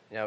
Now,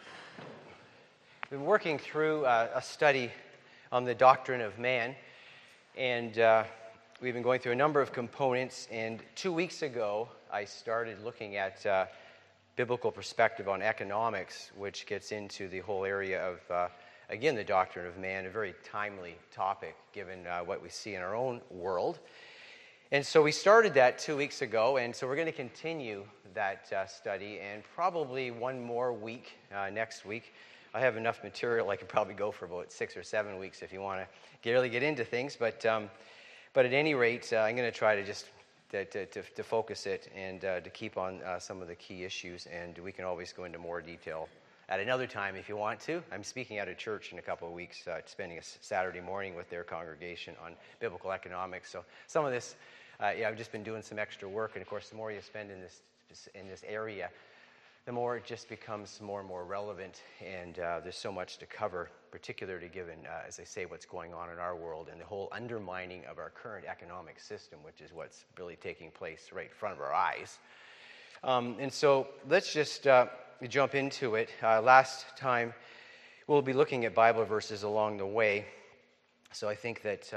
we've been working through a study on the doctrine of man, and we've been going through a number of components, and 2 weeks ago I started looking at biblical perspective on economics, which gets into the whole area of, again, the doctrine of man, a very timely topic given what we see in our own world. And so we started that 2 weeks ago, and so we're going to continue that study, and probably one more week next week. I have enough material. I could probably go for about 6 or 7 weeks if you want to really get into things. But at any rate, I'm going to try to just to focus it and to keep on some of the key issues, and we can always go into more detail at another time if you want to. I'm speaking at a church in a couple of weeks, spending a Saturday morning with their congregation on biblical economics. So some of this, I've just been doing some extra work, and of course, the more you spend in this area, the more it just becomes more and more relevant, and there's so much to cover, particularly given, as I say, what's going on in our world and the whole undermining of our current economic system, which is what's really taking place right in front of our eyes. And so let's just jump into it. Last time, we'll be looking at Bible verses along the way, so I think that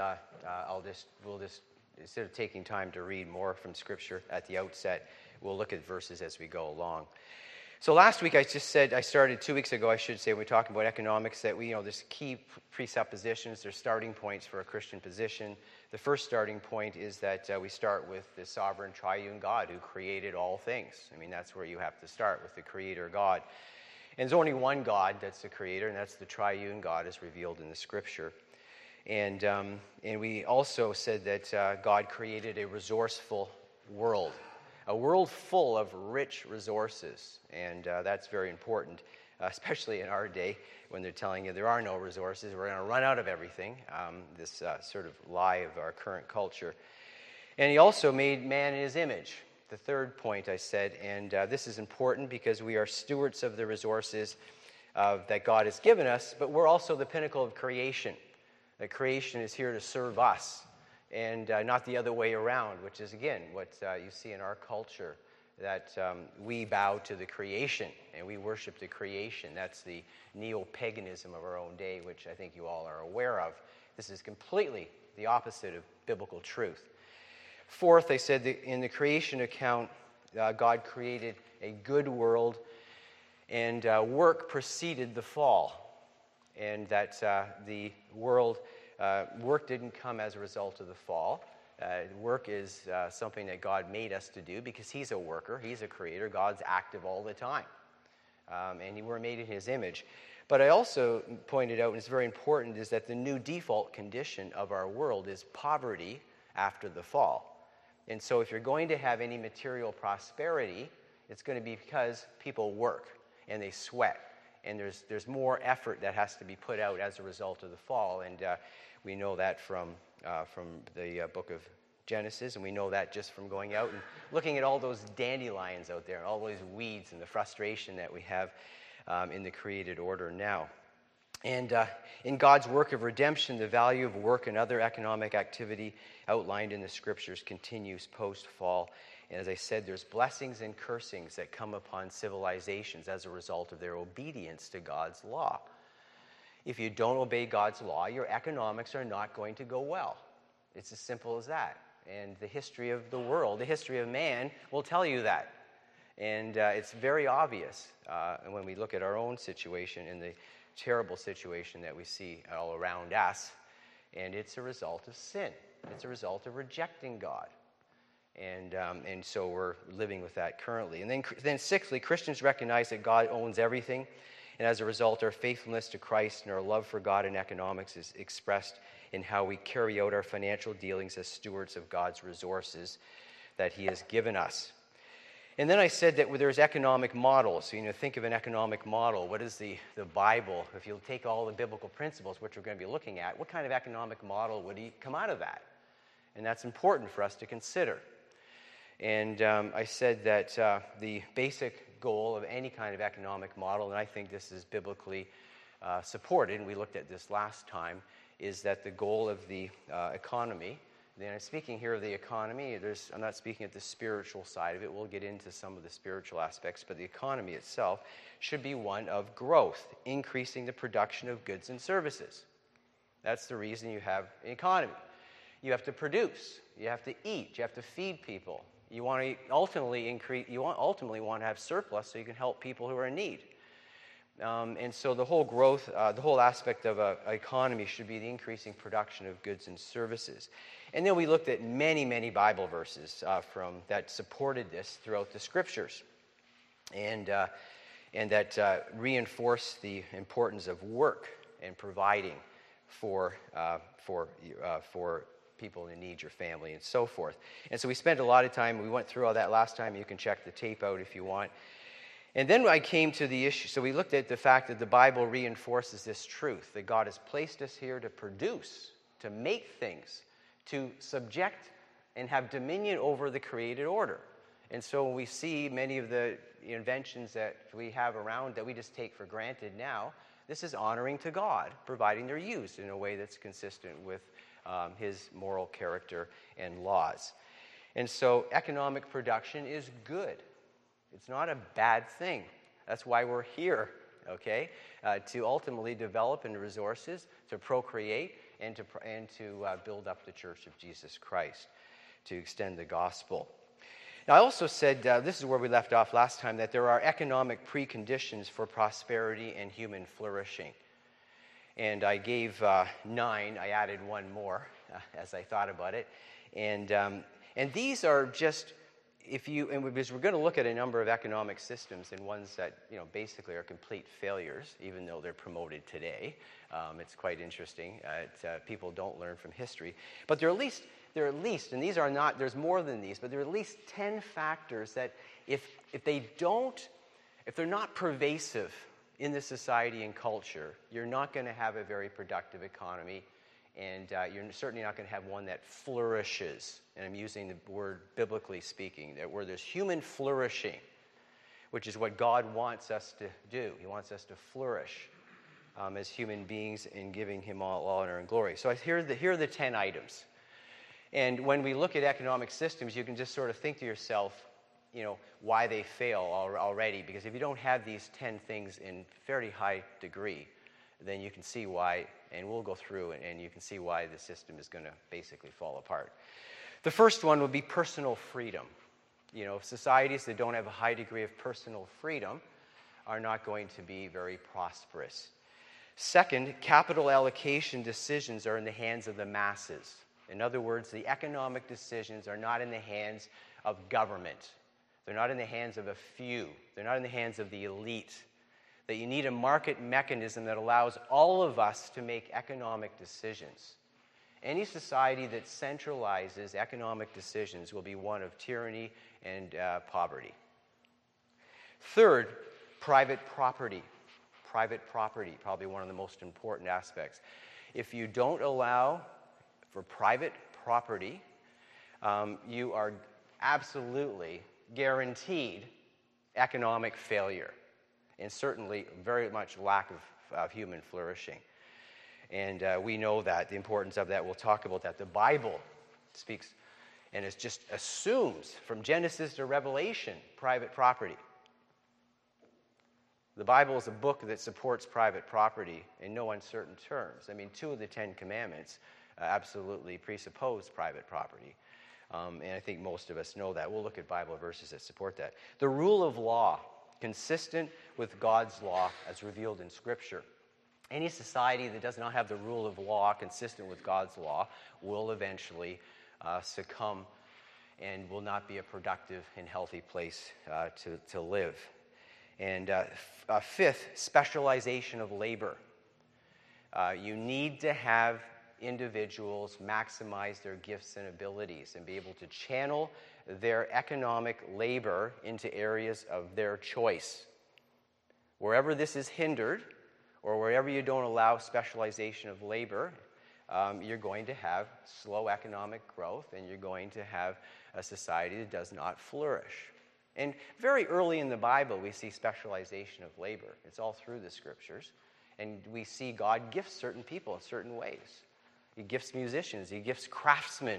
we'll just, instead of taking time to read more from Scripture at the outset, we'll look at verses as we go along. So last week I started 2 weeks ago, I should say, when we talked about economics, that there's key presuppositions, there's starting points for a Christian position. The first starting point is that we start with the sovereign triune God who created all things. I mean, that's where you have to start, with the Creator God. And there's only one God that's the Creator, and that's the triune God as revealed in the Scripture. And we also said that God created a resourceful world, a world full of rich resources, and that's very important, especially in our day when they're telling you there are no resources, we're going to run out of everything, this sort of lie of our current culture. And he also made man in his image, the third point I said, and this is important because we are stewards of the resources that God has given us, but we're also the pinnacle of creation. That creation is here to serve us, and not the other way around, which is, again, what you see in our culture, that we bow to the creation, and we worship the creation. That's the neo-paganism of our own day, which I think you all are aware of. This is completely the opposite of biblical truth. Fourth, I said that in the creation account, God created a good world, and work preceded the fall. And that the work didn't come as a result of the fall. Work is something that God made us to do because He's a worker, He's a creator. God's active all the time. And we're made in His image. But I also pointed out, and it's very important, is that the new default condition of our world is poverty after the fall. And so if you're going to have any material prosperity, it's going to be because people work and they sweat. And there's more effort that has to be put out as a result of the fall, and we know that from the book of Genesis, and we know that just from going out and looking at all those dandelions out there, all those weeds, and the frustration that we have in the created order now. And in God's work of redemption, the value of work and other economic activity outlined in the Scriptures continues post-fall. And as I said, there's blessings and cursings that come upon civilizations as a result of their obedience to God's law. If you don't obey God's law, your economics are not going to go well. It's as simple as that. And the history of the world, the history of man, will tell you that. And it's very obvious when we look at our own situation and the terrible situation that we see all around us. And it's a result of sin. It's a result of rejecting God. And so we're living with that currently. And then sixthly, Christians recognize that God owns everything, and as a result, our faithfulness to Christ and our love for God and economics is expressed in how we carry out our financial dealings as stewards of God's resources that He has given us. And then I said that there's economic models. So, think of an economic model. What is the Bible? If you'll take all the biblical principles, which we're going to be looking at, what kind of economic model would come out of that? And that's important for us to consider. And I said that the basic goal of any kind of economic model, and I think this is biblically supported, and we looked at this last time, is that the goal of the economy Then I'm speaking here of the economy. I'm not speaking at the spiritual side of it. We'll get into some of the spiritual aspects, but the economy itself should be one of growth, increasing the production of goods and services. That's the reason you have an economy. You have to produce. You have to eat. You have to feed people. You want to ultimately want to have surplus so you can help people who are in need. And so the whole growth, the whole aspect of an economy should be the increasing production of goods and services. And then we looked at many, many Bible verses that supported this throughout the Scriptures, and that reinforce the importance of work and providing for people in need, your family, and so forth. And so we spent a lot of time. We went through all that last time. You can check the tape out if you want. And then I came to the issue. So we looked at the fact that the Bible reinforces this truth, that God has placed us here to produce, to make things, to subject and have dominion over the created order. And so when we see many of the inventions that we have around that we just take for granted now, this is honoring to God, providing they're used in a way that's consistent with his moral character and laws. And so economic production is good. It's not a bad thing. That's why we're here, okay? To ultimately develop into resources, to procreate, and to build up the Church of Jesus Christ, to extend the gospel. Now, I also said, this is where we left off last time, that there are economic preconditions for prosperity and human flourishing. And I gave 9. I added one more as I thought about it. And these are just... because we're going to look at a number of economic systems and ones that basically are complete failures, even though they're promoted today. It's quite interesting. People don't learn from history, but there are at least, and these are not. There's more than these, but there are at least 10 factors that, if they're not pervasive in the society and culture, you're not going to have a very productive economy. And you're certainly not going to have one that flourishes. And I'm using the word biblically speaking, that where there's human flourishing, which is what God wants us to do. He wants us to flourish as human beings in giving him all honor and glory. So here are the 10 items. And when we look at economic systems, you can just sort of think to yourself, why they fail already. Because if you don't have these 10 things in fairly high degree, then you can see why, and we'll go through, and you can see why the system is going to basically fall apart. The first one would be personal freedom. Societies that don't have a high degree of personal freedom are not going to be very prosperous. Second, capital allocation decisions are in the hands of the masses. In other words, the economic decisions are not in the hands of government. They're not in the hands of a few. They're not in the hands of the elite. That you need a market mechanism that allows all of us to make economic decisions. Any society that centralizes economic decisions will be one of tyranny and poverty. Third, private property. Private property, probably one of the most important aspects. If you don't allow for private property, you are absolutely guaranteed economic failure. And certainly very much lack of human flourishing. And we know that, the importance of that. We'll talk about that. The Bible speaks, and it just assumes, from Genesis to Revelation, private property. The Bible is a book that supports private property in no uncertain terms. I mean, 2 of the 10 commandments absolutely presuppose private property. And I think most of us know that. We'll look at Bible verses that support that. The rule of law, consistent with God's law as revealed in Scripture. Any society that does not have the rule of law consistent with God's law will eventually succumb and will not be a productive and healthy place to live. And fifth, specialization of labor. You need to have individuals maximize their gifts and abilities and be able to channel their economic labor into areas of their choice. Wherever this is hindered, or wherever you don't allow specialization of labor, you're going to have slow economic growth, and you're going to have a society that does not flourish. And very early in the Bible, we see specialization of labor. It's all through the Scriptures. And we see God gifts certain people in certain ways. He gifts musicians. He gifts craftsmen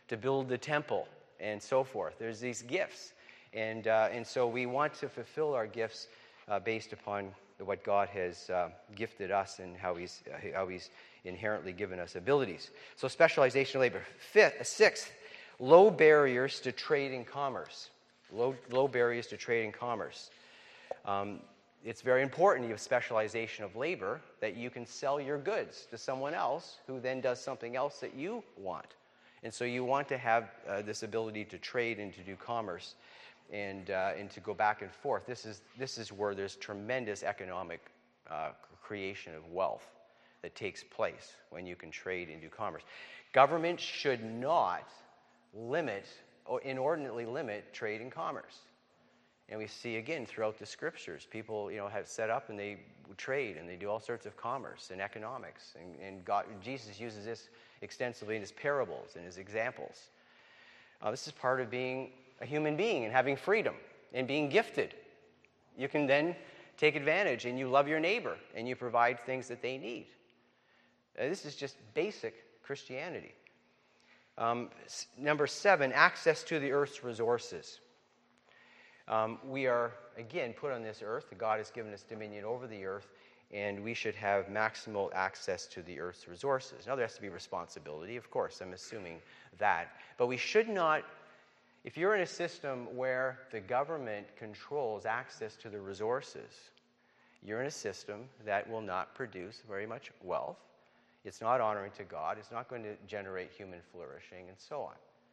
to build the temple, and so forth. There's these gifts. And so we want to fulfill our gifts based upon what God has gifted us and how He's inherently given us abilities. So specialization of labor. Sixth, low barriers to trade and commerce. Low barriers to trade and commerce. It's very important you have specialization of labor, that you can sell your goods to someone else who then does something else that you want. And so you want to have this ability to trade and to do commerce and to go back and forth. This is where there's tremendous economic creation of wealth that takes place when you can trade and do commerce. Government should not limit or inordinately limit trade and commerce. And we see again throughout the scriptures, people have set up and they trade and they do all sorts of commerce and economics. And Jesus uses this extensively in his parables and his examples. This is part of being a human being and having freedom and being gifted. You can then take advantage and you love your neighbor and you provide things that they need. This is just basic Christianity. Number 7, access to the earth's resources. We are, again, put on this earth. God has given us dominion over the earth, and we should have maximal access to the earth's resources. Now, there has to be responsibility, of course. I'm assuming that. But we should not, if you're in a system where the government controls access to the resources, you're in a system that will not produce very much wealth. It's not honoring to God. It's not going to generate human flourishing, and so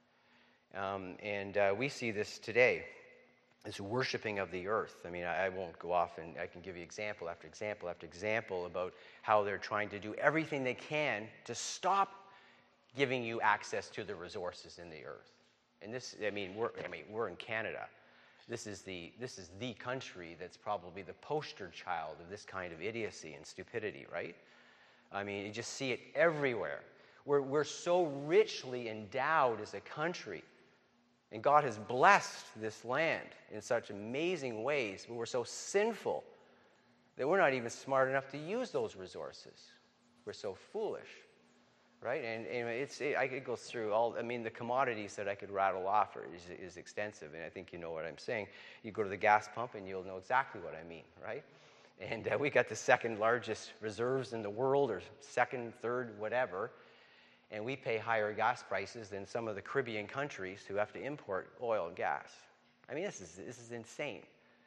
on. We see this today. This worshiping of the earth. I mean, I won't go off and I can give you example after example after example about how they're trying to do everything they can to stop giving you access to the resources in the earth. And this, we're in Canada. This is the country that's probably the poster child of this kind of idiocy and stupidity, right? I mean, you just see it everywhere. We're so richly endowed as a country. And God has blessed this land in such amazing ways, but we're so sinful that we're not even smart enough to use those resources. We're so foolish, right? And it goes through the commodities that I could rattle off is extensive, and I think you know what I'm saying. You go to the gas pump and you'll know exactly what I mean, right? And we got the second largest reserves in the world, or second, third, whatever. And we pay higher gas prices than some of the Caribbean countries who have to import oil and gas. I mean, this is insane.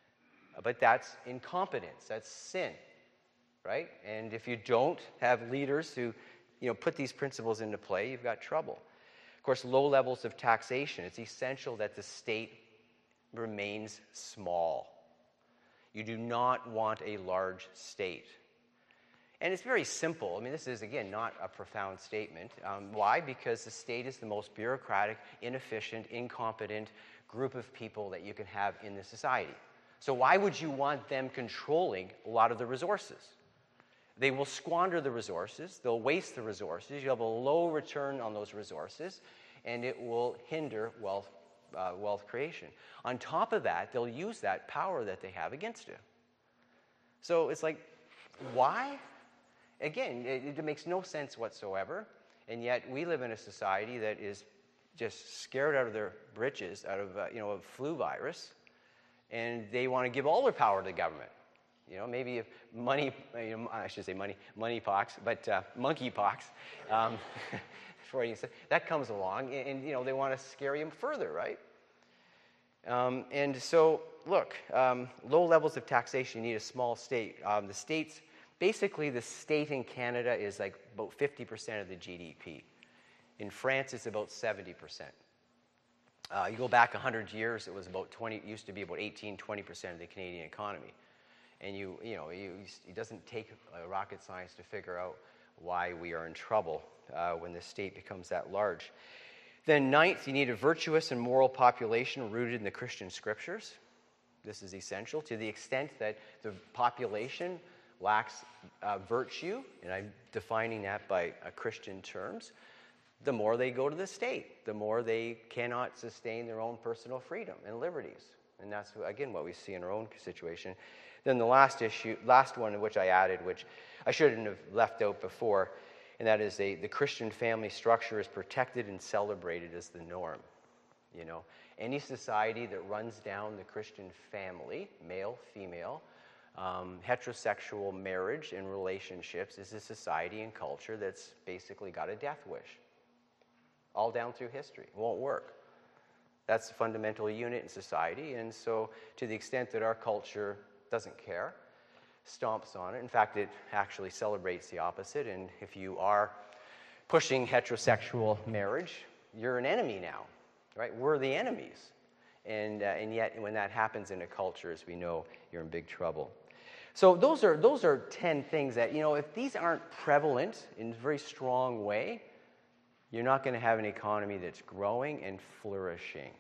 But that's incompetence. That's sin, right? And if you don't have leaders who, put these principles into play, you've got trouble. Of course, low levels of taxation. It's essential that the state remains small. You do not want a large state. And it's very simple. I mean, this is, again, not a profound statement. Why? Because the state is the most bureaucratic, inefficient, incompetent group of people that you can have in the society. So why would you want them controlling a lot of the resources? They will squander the resources. They'll waste the resources. You'll have a low return on those resources, and it will hinder wealth creation. On top of that, they'll use that power that they have against you. So it's like, why? Again, it makes no sense whatsoever, and yet we live in a society that is just scared out of their britches, out of a flu virus, and they want to give all their power to the government. Maybe if moneypox, but monkeypox, that comes along, and they want to scare you further, right? And so, look, low levels of taxation, you need a small state. Basically, the state in Canada is like about 50% of the GDP. In France, it's about 70%. You go back 100 years, it was about 20. It used to be about 18-20% of the Canadian economy. And it doesn't take rocket science to figure out why we are in trouble when the state becomes that large. Then ninth, you need a virtuous and moral population rooted in the Christian scriptures. This is essential to the extent that the population lacks virtue, and I'm defining that by Christian terms, the more they go to the state, the more they cannot sustain their own personal freedom and liberties. And that's, again, what we see in our own situation. Then the last one, which I added, which I shouldn't have left out before, and that is the Christian family structure is protected and celebrated as the norm. You know, any society that runs down the Christian family, male, female, heterosexual marriage and relationships is a society and culture that's basically got a death wish. All down through history. It won't work. That's the fundamental unit in society, and so to the extent that our culture doesn't care, stomps on it. In fact, it actually celebrates the opposite, and if you are pushing heterosexual marriage, you're an enemy now, right? We're the enemies. And yet, when that happens in a culture, as we know, you're in big trouble. So those are 10 things that, you know, if these aren't prevalent in a very strong way, you're not going to have an economy that's growing and flourishing.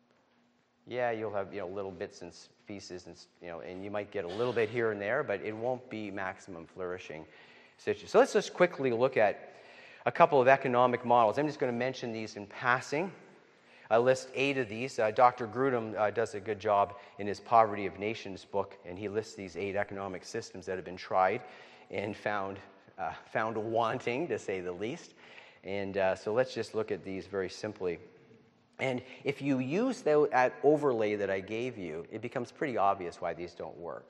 Yeah, you'll have, you know, little bits and pieces, and, you know, and you might get a little bit here and there, but it won't be maximum flourishing situation. So let's just quickly look at a couple of economic models. I'm just going to mention these in passing. I list 8 of these. Dr. Grudem does a good job in his Poverty of Nations book, and he lists these 8 economic systems that have been tried and found wanting, to say the least. And so let's just look at these very simply. And if you use that overlay that I gave you, it becomes pretty obvious why these don't work.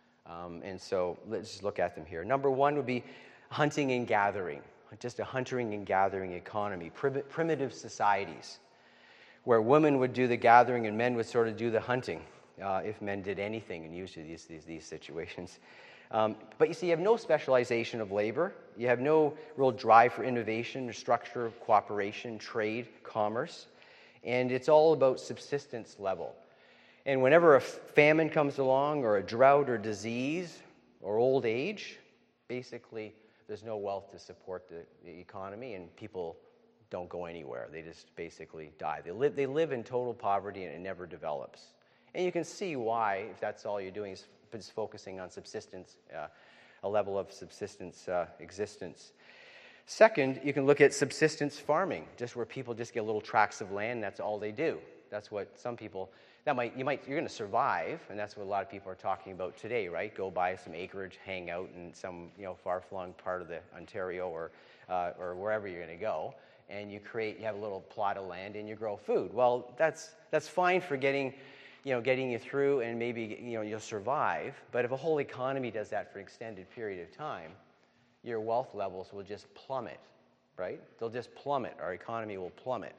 And so let's just look at them here. Number 1 would be hunting and gathering, just a hunting and gathering economy, primitive societies, where women would do the gathering and men would sort of do the hunting, if men did anything in usually these situations. But you see, you have no specialization of labor. You have no real drive for innovation, or structure, cooperation, trade, commerce. And it's all about subsistence level. And whenever a famine comes along, or a drought or disease or old age, basically there's no wealth to support the economy, and people don't go anywhere. They just basically die. They live in total poverty, and it never develops. And you can see why, if that's all you're doing, is focusing on subsistence, a level of subsistence existence. Second, you can look at subsistence farming, just where people just get little tracts of land, and that's all they do. That's what some people, you're going to survive, and that's what a lot of people are talking about today, right? Go buy some acreage, hang out in some, you know, far-flung part of the Ontario or wherever you're going to go, and you have a little plot of land and you grow food. Well, that's fine for getting you through, and maybe, you know, you'll survive. But if a whole economy does that for an extended period of time, your wealth levels will just plummet, right? They'll just plummet. Our economy will plummet.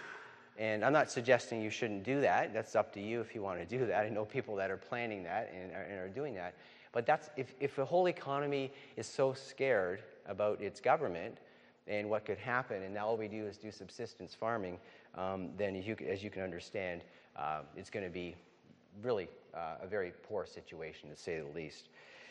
And I'm not suggesting you shouldn't do that. That's up to you if you want to do that. I know people that are planning that and are doing that. But that's if the whole economy is so scared about its government and what could happen, and now all we do is do subsistence farming, then as you can understand, it's going to be really a very poor situation, to say the least.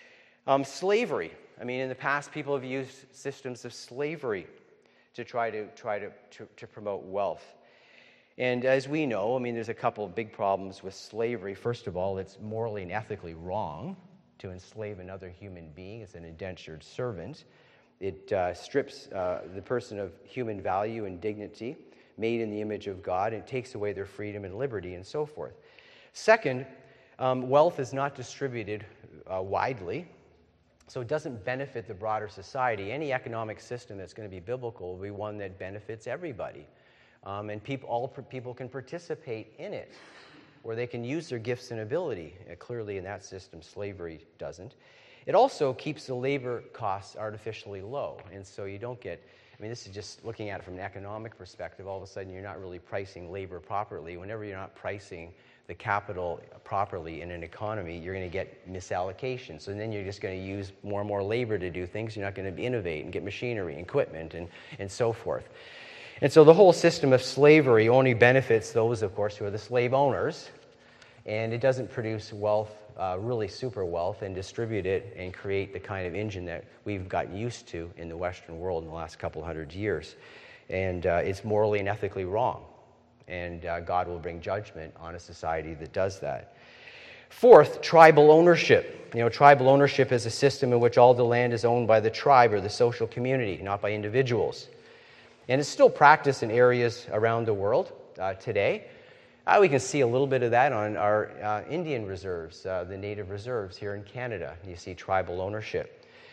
Slavery. I mean, in the past, people have used systems of slavery to try to promote wealth. And as we know, I mean, there's a couple of big problems with slavery. First of all, it's morally and ethically wrong to enslave another human being as an indentured servant. It strips the person of human value and dignity, made in the image of God, and takes away their freedom and liberty and so forth. Second, wealth is not distributed widely, so it doesn't benefit the broader society. Any economic system that's going to be biblical will be one that benefits everybody. And all people can participate in it, where they can use their gifts and ability. Clearly, in that system, slavery doesn't. It also keeps the labor costs artificially low, and so you don't get, I mean, this is just looking at it from an economic perspective. All of a sudden, you're not really pricing labor properly. Whenever you're not pricing the capital properly in an economy, you're going to get misallocation. So then you're just going to use more and more labor to do things. You're not going to innovate and get machinery and equipment and so forth. And so the whole system of slavery only benefits those, of course, who are the slave owners, and it doesn't produce wealth, really super wealth, and distribute it and create the kind of engine that we've gotten used to in the Western world in the last couple hundred years. And it's morally and ethically wrong, and God will bring judgment on a society that does that. Fourth, tribal ownership. You know, tribal ownership is a system in which all the land is owned by the tribe or the social community, not by individuals. And it's still practiced in areas around the world today. We can see a little bit of that on our Indian reserves, the native reserves here in Canada. You see tribal ownership.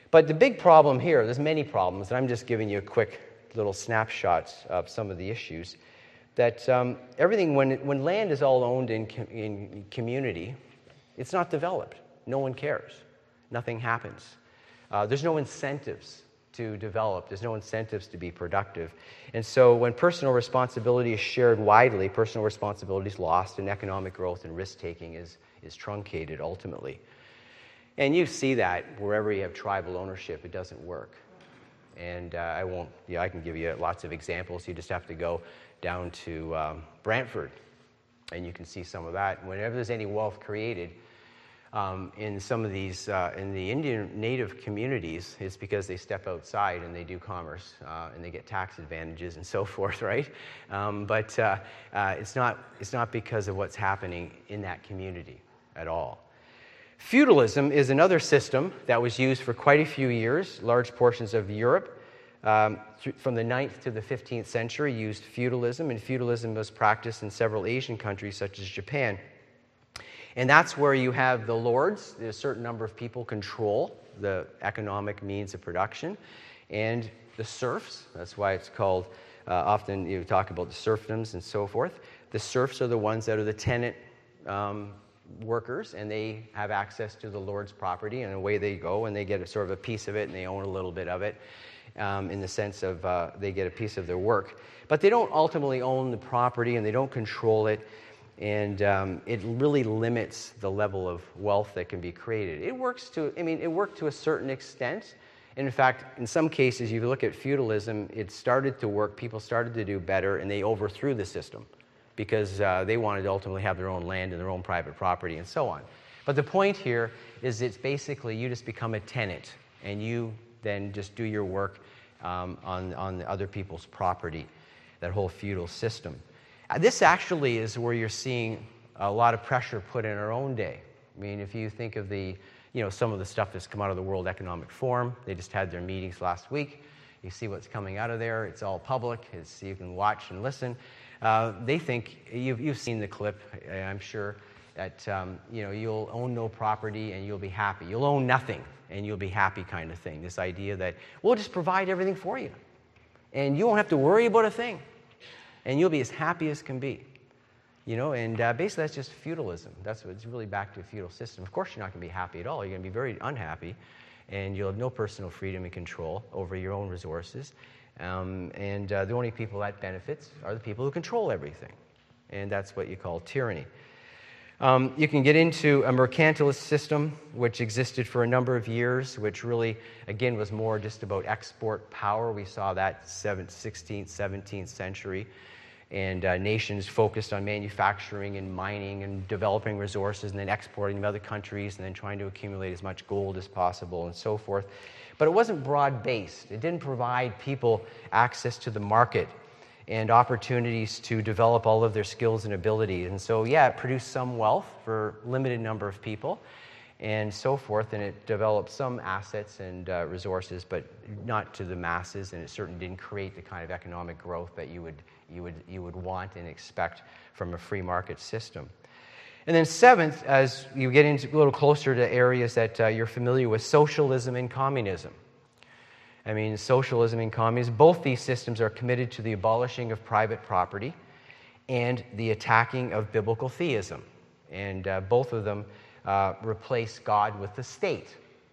But the big problem here, there's many problems, and I'm just giving you a quick little snapshots of some of the issues, that everything, when land is all owned in community, it's not developed. No one cares. Nothing happens. There's no incentives to develop. There's no incentives to be productive. And so when personal responsibility is shared widely, personal responsibility is lost, and economic growth and risk-taking is truncated ultimately. And you see that wherever you have tribal ownership, it doesn't work. And I can give you lots of examples. You just have to go down to Brantford, and you can see some of that. Whenever there's any wealth created, in some of these, in the Indian native communities, it's because they step outside and they do commerce and they get tax advantages and so forth, right? But it's not because of what's happening in that community at all. Feudalism is another system that was used for quite a few years. Large portions of Europe, from the 9th to the 15th century, used feudalism, and feudalism was practiced in several Asian countries such as Japan. And that's where you have the lords. A certain number of people control the economic means of production. And the serfs, that's why it's called, often you talk about the serfdoms and so forth. The serfs are the ones that are the tenant workers, and they have access to the lord's property, and away they go, and they get a sort of a piece of it, and they own a little bit of it, in the sense of they get a piece of their work. But they don't ultimately own the property, and they don't control it. And it really limits the level of wealth that can be created. It worked to a certain extent. And in fact, in some cases, if you look at feudalism, it started to work. People started to do better, and they overthrew the system because they wanted to ultimately have their own land and their own private property and so on. But the point here is it's basically you just become a tenant, and you then just do your work on other people's property, that whole feudal system. This actually is where you're seeing a lot of pressure put in our own day. I mean, if you think of some of the stuff that's come out of the World Economic Forum, they just had their meetings last week. You see what's coming out of there. It's all public. You can watch and listen. They think, you've seen the clip, I'm sure, that you'll own no property and you'll be happy. You'll own nothing and you'll be happy kind of thing. This idea that we'll just provide everything for you and you won't have to worry about a thing. And you'll be as happy as can be, and basically that's just feudalism. It's really back to a feudal system. Of course you're not going to be happy at all. You're going to be very unhappy, and you'll have no personal freedom and control over your own resources. And the only people that benefits are the people who control everything, and that's what you call tyranny. You can get into a mercantilist system, which existed for a number of years, which really, again, was more just about export power. We saw that 16th, 17th century. And nations focused on manufacturing and mining and developing resources and then exporting them to other countries and then trying to accumulate as much gold as possible and so forth. But it wasn't broad-based. It didn't provide people access to the market and opportunities to develop all of their skills and abilities. And so, it produced some wealth for a limited number of people and so forth, and it developed some assets and resources, but not to the masses, and it certainly didn't create the kind of economic growth that you would want and expect from a free market system. And then seventh, as you get into a little closer to areas that you're familiar with, socialism and communism. I mean, socialism and communism, both these systems are committed to the abolishing of private property and the attacking of biblical theism. And both of them replace God with the state.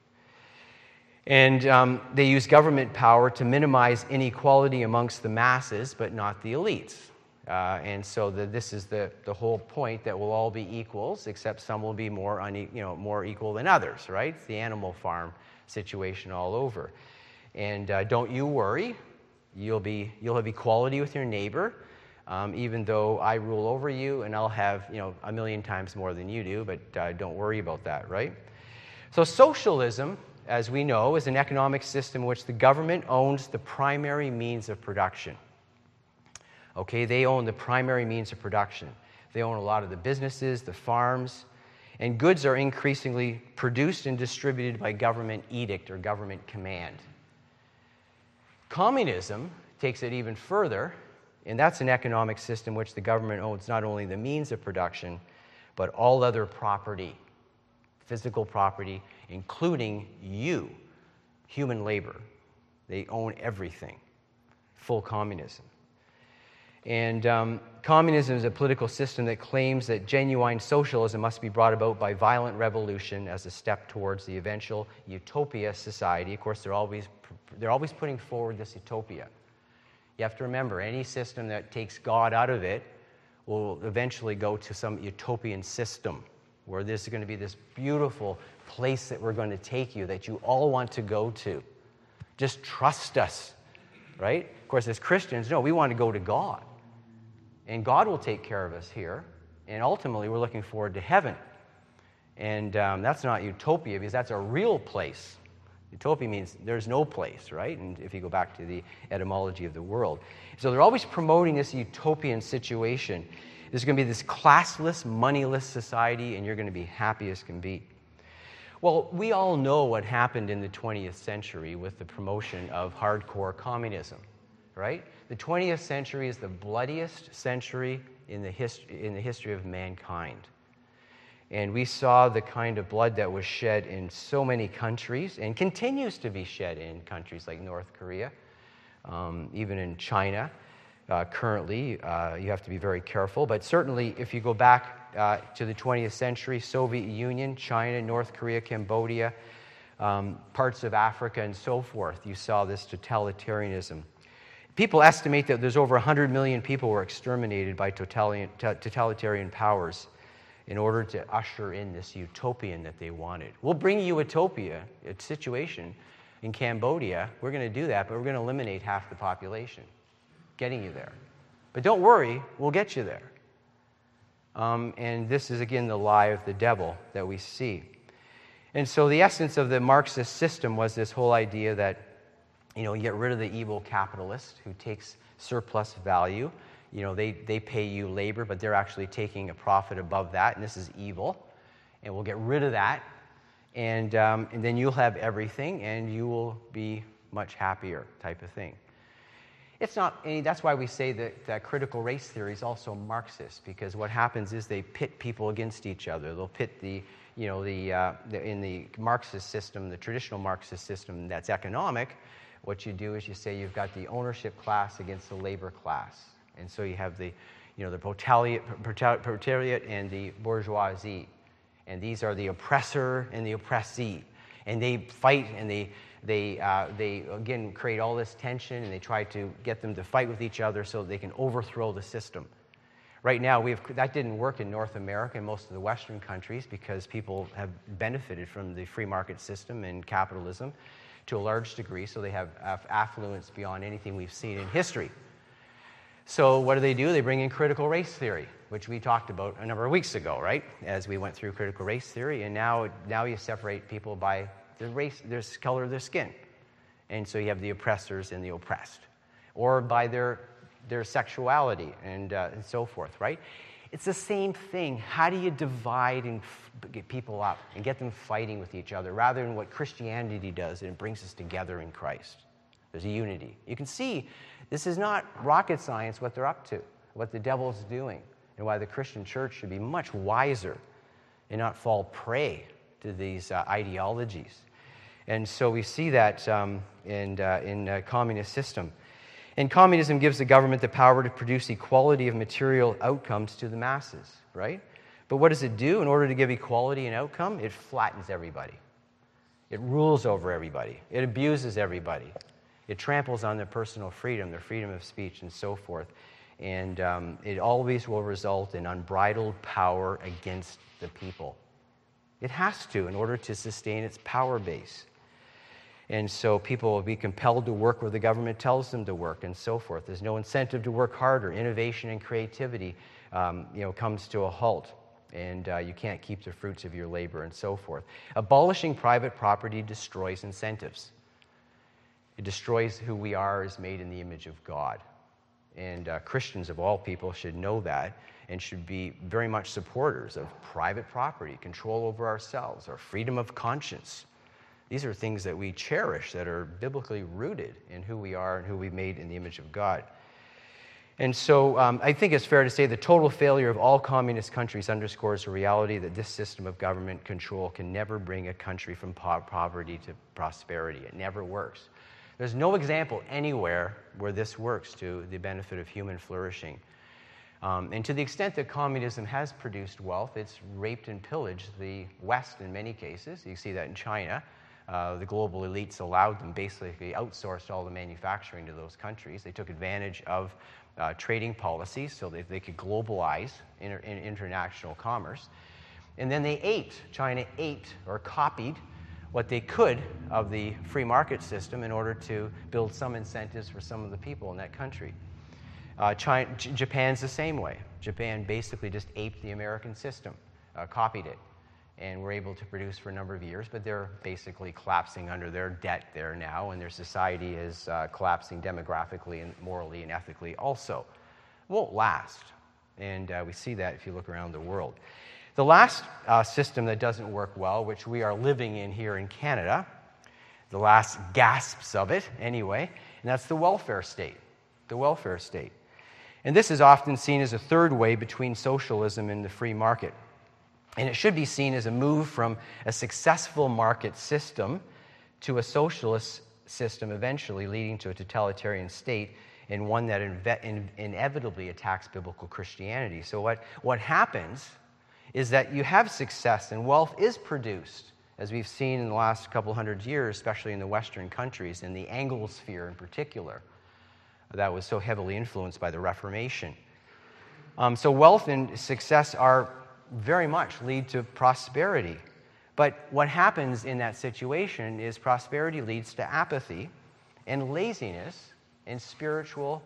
And they use government power to minimize inequality amongst the masses, but not the elites. And so this is the whole point, that we'll all be equals, except some will be more equal than others, right? It's the Animal Farm situation all over. And don't you worry, you'll have equality with your neighbor, even though I rule over you and I'll have a million times more than you do, but don't worry about that, right? So socialism, as we know, is an economic system in which the government owns the primary means of production. Okay, they own the primary means of production. They own a lot of the businesses, the farms, and goods are increasingly produced and distributed by government edict or government command. Communism takes it even further, and that's an economic system in which the government owns not only the means of production, but all other property, physical property, including you, human labor. They own everything. Full communism. And communism is a political system that claims that genuine socialism must be brought about by violent revolution as a step towards the eventual utopia society. Of course, they're always putting forward this utopia. You have to remember, any system that takes God out of it will eventually go to some utopian system where this is going to be this beautiful place that we're going to take you, that you all want to go to. Just trust us, right? Of course, as Christians, no, we want to go to God. And God will take care of us here. And ultimately, we're looking forward to heaven. And that's not utopia, because that's a real place. Utopia means there's no place, right? And if you go back to the etymology of the world. So they're always promoting this utopian situation. There's going to be this classless, moneyless society, and you're going to be happy as can be. Well, we all know what happened in the 20th century with the promotion of hardcore communism, right? The 20th century is the bloodiest century in the history of mankind. And we saw the kind of blood that was shed in so many countries and continues to be shed in countries like North Korea, even in China. Currently, you have to be very careful. But certainly, if you go back to the 20th century, Soviet Union, China, North Korea, Cambodia, parts of Africa, and so forth, you saw this totalitarianism. People estimate that there's over 100 million people were exterminated by totalitarian powers in order to usher in this utopian that they wanted. We'll bring you utopia, a situation in Cambodia. We're going to do that, but we're going to eliminate half the population, getting you there. But don't worry, we'll get you there. And this is, again, the lie of the devil that we see. And so the essence of the Marxist system was this whole idea that, you get rid of the evil capitalist who takes surplus value. They pay you labor, but they're actually taking a profit above that, and this is evil. And we'll get rid of that, and then you'll have everything, and you will be much happier, type of thing. It's not any. That's why we say that critical race theory is also Marxist, because what happens is they pit people against each other. They'll pit in the Marxist system, the traditional Marxist system that's economic. What you do is you say you've got the ownership class against the labor class. And so you have the proletariat and the bourgeoisie. And these are the oppressor and the oppressee. And they fight, and they again create all this tension, and they try to get them to fight with each other so they can overthrow the system. Right now, that didn't work in North America and most of the Western countries because people have benefited from the free market system and capitalism to a large degree, so they have affluence beyond anything we've seen in history. So what do? They bring in critical race theory, which we talked about a number of weeks ago, right? As we went through critical race theory, and now you separate people by the race, their color of their skin. And so you have the oppressors and the oppressed, or by their sexuality and so forth, right? It's the same thing. How do you divide and get people up and get them fighting with each other rather than what Christianity does, and it brings us together in Christ? There's a unity. You can see this is not rocket science what they're up to, what the devil's doing, and why the Christian church should be much wiser and not fall prey to these ideologies. And so we see that in a communist system. And communism gives the government the power to produce equality of material outcomes to the masses, right? But what does it do? In order to give equality and outcome, it flattens everybody. It rules over everybody. It abuses everybody. It tramples on their personal freedom, their freedom of speech, and so forth. And it always will result in unbridled power against the people. It has to in order to sustain its power base. And so people will be compelled to work where the government tells them to work, and so forth. There's no incentive to work harder. Innovation and creativity, comes to a halt, and you can't keep the fruits of your labor, and so forth. Abolishing private property destroys incentives. It destroys who we are as made in the image of God. And Christians of all people should know that and should be very much supporters of private property, control over ourselves, our freedom of conscience. These are things that we cherish that are biblically rooted in who we are and who we've made in the image of God. And so I think it's fair to say the total failure of all communist countries underscores the reality that this system of government control can never bring a country from poverty to prosperity. It never works. There's no example anywhere where this works to the benefit of human flourishing. And to the extent that communism has produced wealth, it's raped and pillaged the West in many cases. You see that in China. The global elites allowed them, basically outsourced all the manufacturing to those countries. They took advantage of trading policies so that they could globalize international commerce. And then China ate or copied what they could of the free market system in order to build some incentives for some of the people in that country. Japan's the same way. Japan basically just aped the American system, copied it, and were able to produce for a number of years, but they're basically collapsing under their debt there now, and their society is collapsing demographically and morally and ethically also. It won't last, and we see that if you look around the world. The last system that doesn't work well, which we are living in here in Canada, the last gasps of it anyway, and that's the welfare state. The welfare state. And this is often seen as a third way between socialism and the free market. And it should be seen as a move from a successful market system to a socialist system, eventually leading to a totalitarian state, and one that inevitably attacks biblical Christianity. So what happens is that you have success and wealth is produced, as we've seen in the last couple hundred years, especially in the Western countries, in the Anglosphere in particular, that was so heavily influenced by the Reformation. So wealth and success are very much lead to prosperity. But what happens in that situation is prosperity leads to apathy and laziness and spiritual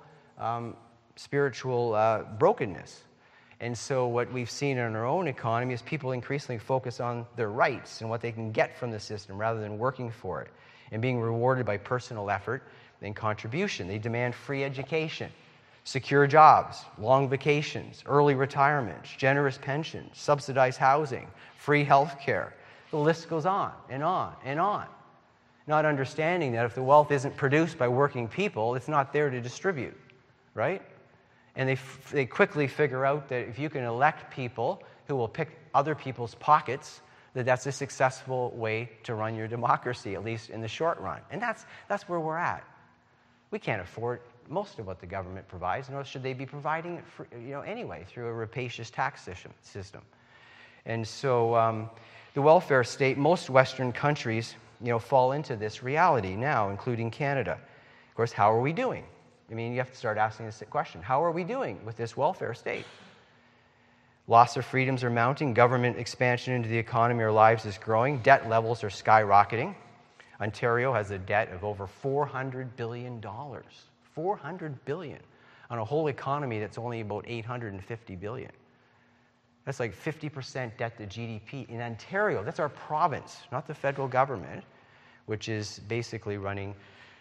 brokenness. And so what we've seen in our own economy is people increasingly focus on their rights and what they can get from the system rather than working for it and being rewarded by personal effort and contribution. They demand free education, secure jobs, long vacations, early retirement, generous pensions, subsidized housing, free health care. The list goes on and on and on. Not understanding that if the wealth isn't produced by working people, it's not there to distribute, right? And they quickly figure out that if you can elect people who will pick other people's pockets, that's a successful way to run your democracy, at least in the short run. And that's where we're at. We can't afford most of what the government provides, nor should they be providing it for, anyway through a rapacious tax system. And so the welfare state, most Western countries, fall into this reality now, including Canada. Of course, how are we doing? I mean, you have to start asking this question. How are we doing with this welfare state? Loss of freedoms are mounting. Government expansion into the economy or lives is growing. Debt levels are skyrocketing. Ontario has a debt of over $400 billion. $400 billion on a whole economy that's only about $850 billion. That's like 50% debt to GDP in Ontario. That's our province, not the federal government, which is basically running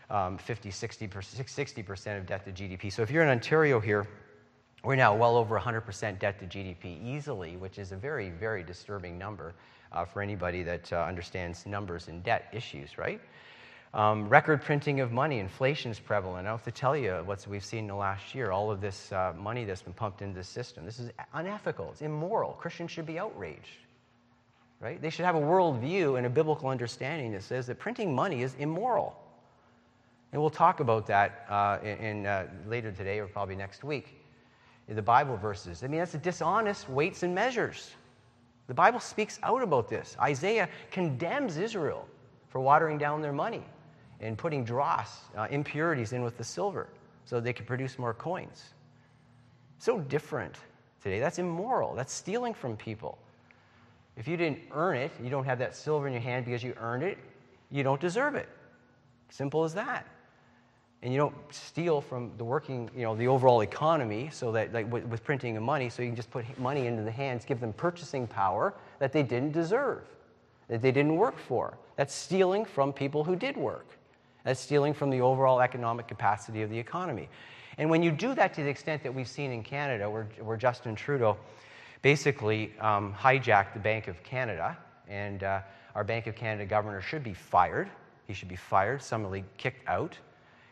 60% of debt to GDP. So if you're in Ontario here, we're now well over 100% debt to GDP easily, which is a very, very disturbing number for anybody that understands numbers and debt issues, right? Record printing of money, inflation is prevalent. I don't have to tell you what we've seen in the last year, all of this money that's been pumped into the system. This is unethical. It's immoral. Christians should be outraged, right? They should have a worldview and a biblical understanding that says that printing money is immoral. And we'll talk about that later today or probably next week in the Bible verses. I mean, that's a dishonest weights and measures. The Bible speaks out about this. Isaiah condemns Israel for watering down their money and putting dross, impurities in with the silver so they could produce more coins. So different today. That's immoral. That's stealing from people. If you didn't earn it, you don't have that silver in your hand because you earned it, you don't deserve it. Simple as that. And you don't steal from the working, the overall economy so that, like with printing of money, so you can just put money into the hands, give them purchasing power that they didn't deserve, that they didn't work for. That's stealing from people who did work. That's stealing from the overall economic capacity of the economy. And when you do that to the extent that we've seen in Canada, where Justin Trudeau basically hijacked the Bank of Canada, and our Bank of Canada governor should be fired. He should be fired, summarily kicked out.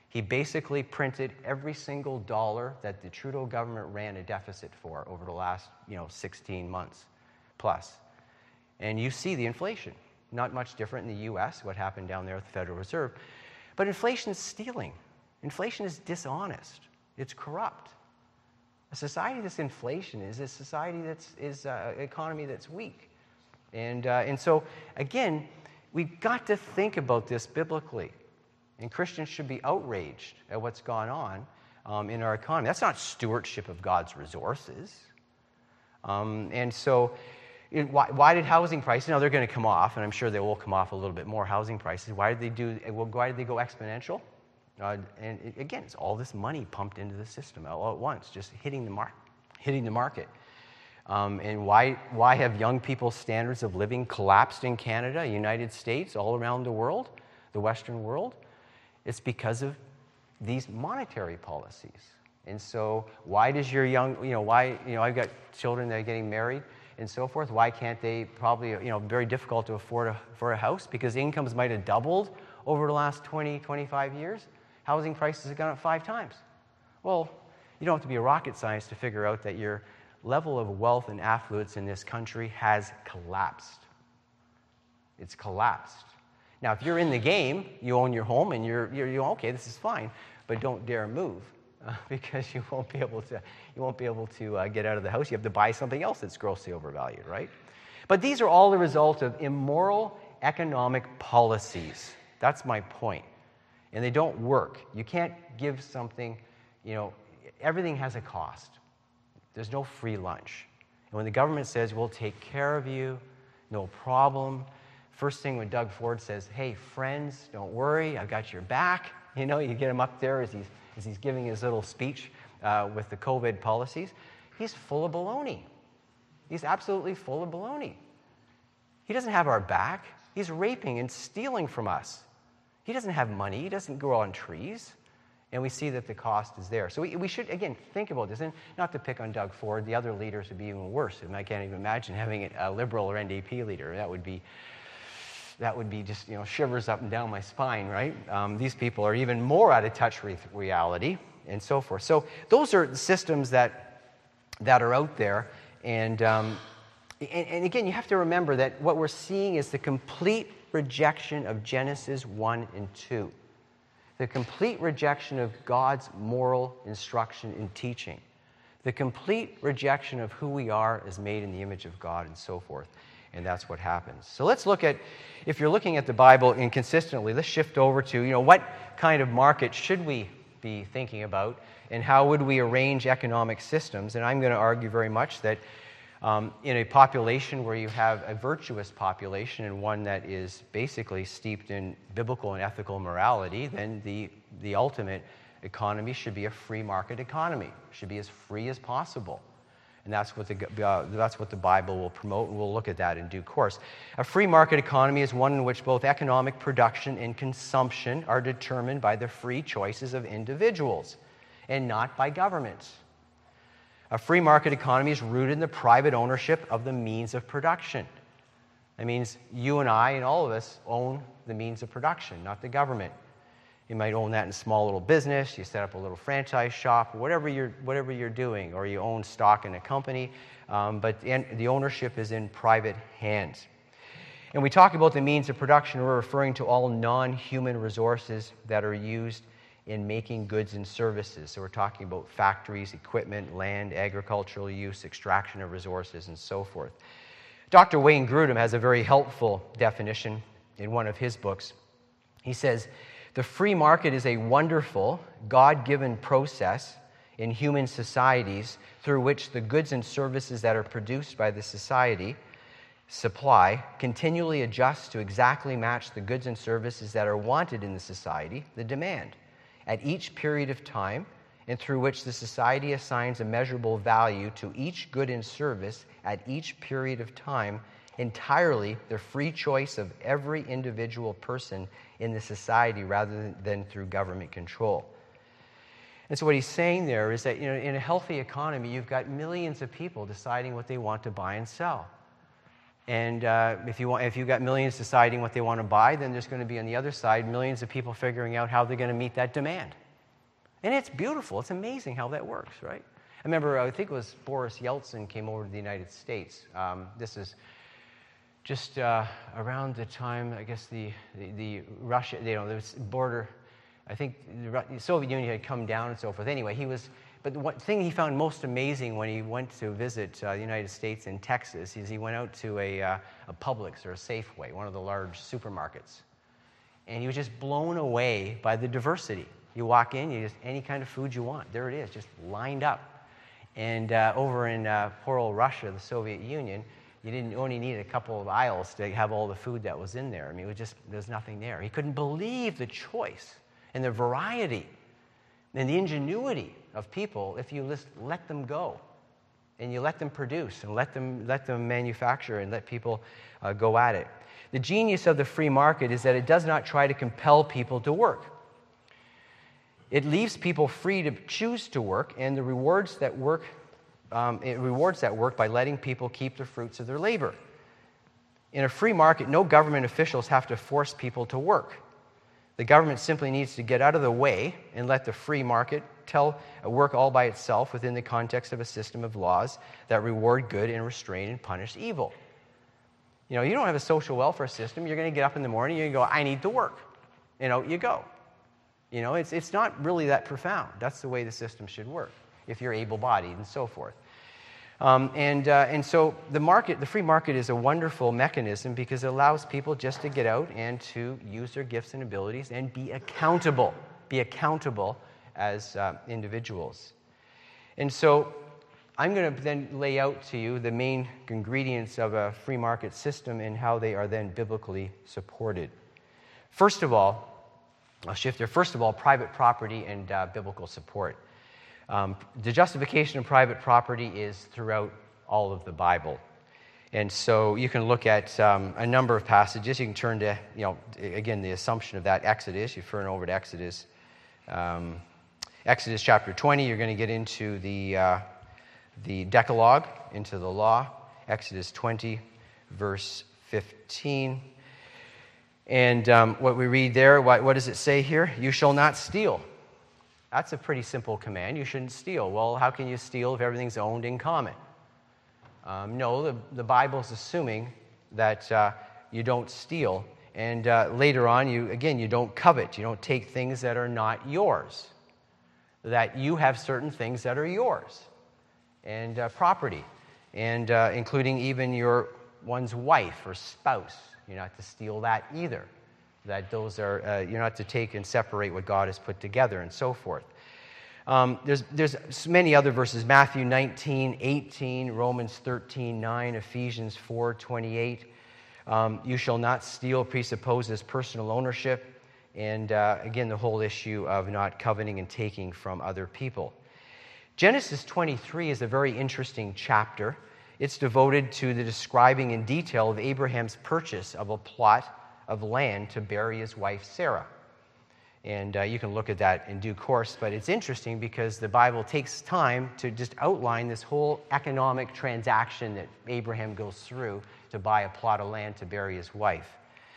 He basically printed every single dollar that the Trudeau government ran a deficit for over the last 16 months plus. And you see the inflation. Not much different in the U.S., what happened down there with the Federal Reserve. But inflation is stealing. Inflation is dishonest. It's corrupt. A society that's inflation is a society that's an economy that's weak. And so, again, we've got to think about this biblically. And Christians should be outraged at what's gone on in our economy. That's not stewardship of God's resources. And so, why did housing prices? Now they're going to come off, and I'm sure they will come off a little bit more. Housing prices. Why did they go exponential? And again, it's all this money pumped into the system all at once, just hitting the market. And why have young people's standards of living collapsed in Canada, United States, all around the world, the Western world? It's because of these monetary policies. And so, why does your I've got children that are getting married and so forth. Why can't they probably, very difficult to afford for a house because incomes might have doubled over the last 20, 25 years. Housing prices have gone up 5 times. Well, you don't have to be a rocket scientist to figure out that your level of wealth and affluence in this country has collapsed. It's collapsed. Now, if you're in the game, you own your home and you're okay, this is fine, but don't dare move. Because you won't be able to get out of the house. You have to buy something else that's grossly overvalued, right? But these are all the result of immoral economic policies. That's my point. And they don't work. You can't give something, everything has a cost. There's no free lunch. And when the government says, we'll take care of you, no problem, first thing when Doug Ford says, hey, friends, don't worry, I've got your back. You get him up there as he's giving his little speech with the COVID policies, he's full of baloney. He's absolutely full of baloney. He doesn't have our back. He's raping and stealing from us. He doesn't have money. He doesn't grow on trees. And we see that the cost is there. So we should, again, think about this. And not to pick on Doug Ford, the other leaders would be even worse. And I can't even imagine having a Liberal or NDP leader. That would be just, shivers up and down my spine, right? These people are even more out of touch with reality and so forth. So those are the systems that are out there. And again, you have to remember that what we're seeing is the complete rejection of Genesis 1 and 2. The complete rejection of God's moral instruction and teaching. The complete rejection of who we are as made in the image of God and so forth. And that's what happens. So let's look at, if you're looking at the Bible inconsistently, let's shift over to, what kind of market should we be thinking about and how would we arrange economic systems? And I'm going to argue very much that in a population where you have a virtuous population and one that is basically steeped in biblical and ethical morality, then the ultimate economy should be a free market economy. It should be as free as possible. And that's what the Bible will promote, and we'll look at that in due course. A free market economy is one in which both economic production and consumption are determined by the free choices of individuals and not by governments. A free market economy is rooted in the private ownership of the means of production. That means you and I and all of us own the means of production, not the government. You might own that in a small little business, you set up a little franchise shop, whatever you're doing, or you own stock in a company, but the ownership is in private hands. And we talk about the means of production, we're referring to all non-human resources that are used in making goods and services. So we're talking about factories, equipment, land, agricultural use, extraction of resources, and so forth. Dr. Wayne Grudem has a very helpful definition in one of his books. He says, the free market is a wonderful, God-given process in human societies through which the goods and services that are produced by the society supply continually adjust to exactly match the goods and services that are wanted in the society, the demand, at each period of time, and through which the society assigns a measurable value to each good and service at each period of time, entirely the free choice of every individual person in the society rather than through government control. And so what he's saying there is that in a healthy economy, you've got millions of people deciding what they want to buy and sell. And if you've got millions deciding what they want to buy, then there's going to be on the other side millions of people figuring out how they're going to meet that demand. And it's beautiful. It's amazing how that works, right? I remember, I think it was Boris Yeltsin came over to the United States. This is just around the time, I guess, the Russia, the border, I think the Soviet Union had come down and so forth. Anyway, but the one thing he found most amazing when he went to visit the United States in Texas is he went out to a Publix or a Safeway, one of the large supermarkets. And he was just blown away by the diversity. You walk in, you just any kind of food you want. There it is, just lined up. And over in poor old Russia, the Soviet Union, you didn't only need a couple of aisles to have all the food that was in there. I mean, there's nothing there. He couldn't believe the choice and the variety and the ingenuity of people if you just let them go and you let them produce and let them manufacture and let people go at it. The genius of the free market is that it does not try to compel people to work. It leaves people free to choose to work, and it rewards that work by letting people keep the fruits of their labor. In a free market, no government officials have to force people to work. The government simply needs to get out of the way and let the free market work all by itself within the context of a system of laws that reward good and restrain and punish evil. You don't have a social welfare system. You're going to get up in the morning, you're going to go, I need to work. You go. It's not really that profound. That's the way the system should work, if you're able-bodied and so forth. And so the free market is a wonderful mechanism because it allows people just to get out and to use their gifts and abilities and be accountable as individuals. And so I'm going to then lay out to you the main ingredients of a free market system and how they are then biblically supported. First of all, I'll shift there. First of all, private property and biblical support. The justification of private property is throughout all of the Bible. And so you can look at a number of passages. You can turn to, again, the assumption of that Exodus. You turn over to Exodus. Exodus chapter 20, you're going to get into the Decalogue, into the law. Exodus 20, verse 15. And what we read there, what does it say here? You shall not steal. That's a pretty simple command. You shouldn't steal. Well, how can you steal if everything's owned in common? No, the Bible's assuming that you don't steal. And later on, you don't covet. You don't take things that are not yours. That you have certain things that are yours. And property. And including even one's wife or spouse. You're not to steal that either. That those are, you're not to take and separate what God has put together and so forth. There's many other verses. Matthew 19:18, Romans 13:9, Ephesians 4:28. You shall not steal presupposes personal ownership. And again, the whole issue of not coveting and taking from other people. Genesis 23 is a very interesting chapter. It's devoted to the describing in detail of Abraham's purchase of a plot of land to bury his wife Sarah. And you can look at that in due course, but it's interesting because the Bible takes time to just outline this whole economic transaction that Abraham goes through to buy a plot of land to bury his wife.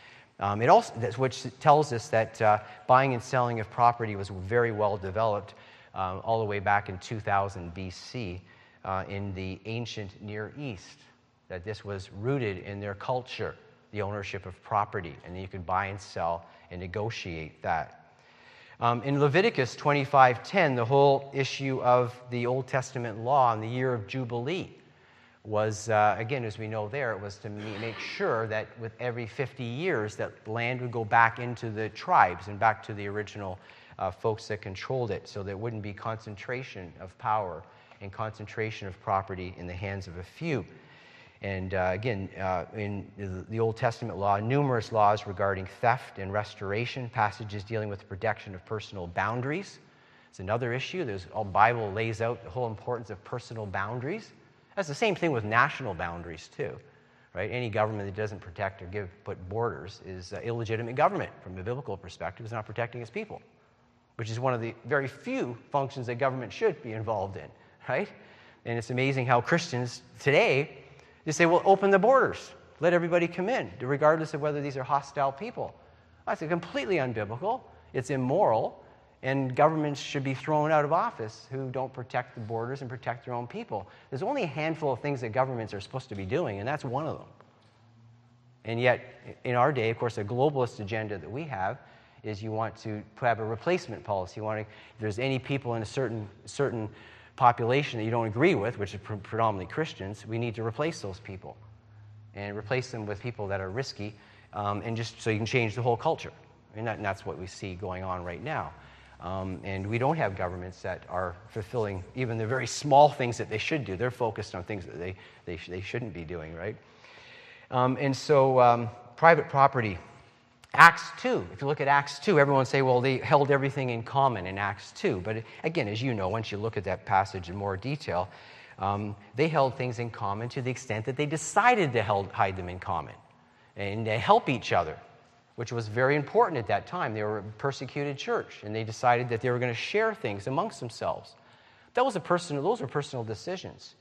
Which tells us that buying and selling of property was very well developed all the way back in 2000 BC. In the ancient Near East, that this was rooted in their culture, the ownership of property, and you could buy and sell and negotiate that. In Leviticus 25:10, the whole issue of the Old Testament law in the year of Jubilee was, again, as we know there, it was to make sure that with every 50 years that land would go back into the tribes and back to the original folks that controlled it, so there wouldn't be concentration of power and concentration of property in the hands of a few. And again, in the Old Testament law, numerous laws regarding theft and restoration, passages dealing with the protection of personal boundaries. It's another issue. The Bible lays out the whole importance of personal boundaries. That's the same thing with national boundaries too, right? Any government that doesn't protect or put borders is illegitimate government from a biblical perspective. It's not protecting its people, which is one of the very few functions that government should be involved in. Right? And it's amazing how Christians today, they say, well, open the borders. Let everybody come in, regardless of whether these are hostile people. That's completely unbiblical. It's immoral, and governments should be thrown out of office who don't protect the borders and protect their own people. There's only a handful of things that governments are supposed to be doing, and that's one of them. And yet, in our day, of course, the globalist agenda that we have is you want to have a replacement policy. If there's any people in a certain population that you don't agree with, which is predominantly Christians, we need to replace those people and replace them with people that are risky, and just so you can change the whole culture. And that's what we see going on right now. And we don't have governments that are fulfilling even the very small things that they should do. They're focused on things that they shouldn't be doing, right? And so private property. Acts 2, if you look at Acts 2, everyone say, well, they held everything in common in Acts 2. But again, as you know, once you look at that passage in more detail, they held things in common to the extent that they decided to hide them in common and to help each other, which was very important at that time. They were a persecuted church, and they decided that they were going to share things amongst themselves. Those were personal decisions.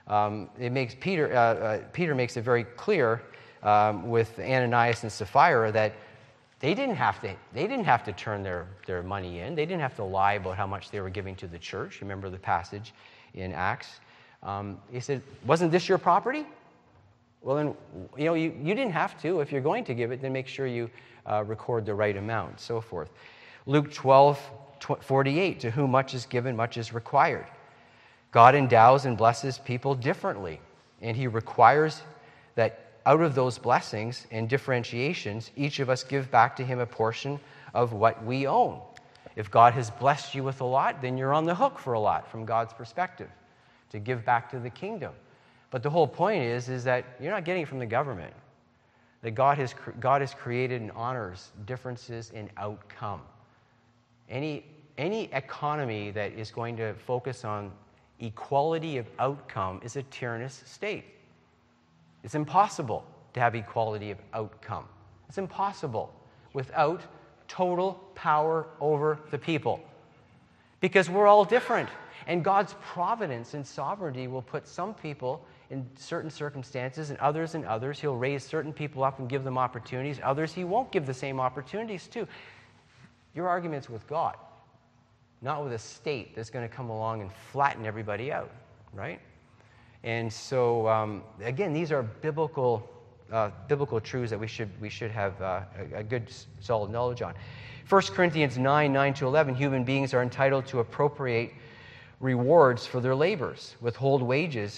Peter makes it very clear with Ananias and Sapphira that they didn't have to turn their money in. They didn't have to lie about how much they were giving to the church. Remember the passage in Acts. He said, "Wasn't this your property?" Well, then, you didn't have to. If you're going to give it, then make sure you record the right amount, so forth. Luke 12:48, to whom much is given, much is required. God endows and blesses people differently, and he requires that out of those blessings and differentiations, each of us give back to him a portion of what we own. If God has blessed you with a lot, then you're on the hook for a lot from God's perspective to give back to the kingdom. But the whole point is that you're not getting it from the government. That God has created and honors differences in outcome. Any economy that is going to focus on equality of outcome is a tyrannous state. It's impossible to have equality of outcome. It's impossible without total power over the people. Because we're all different. And God's providence and sovereignty will put some people in certain circumstances and others in others. He'll raise certain people up and give them opportunities. Others he won't give the same opportunities to. Your argument's with God, not with a state that's going to come along and flatten everybody out, right? And so, again, these are biblical truths that we should have a good, solid knowledge on. 1 Corinthians 9:9-11, human beings are entitled to appropriate rewards for their labors. Withholding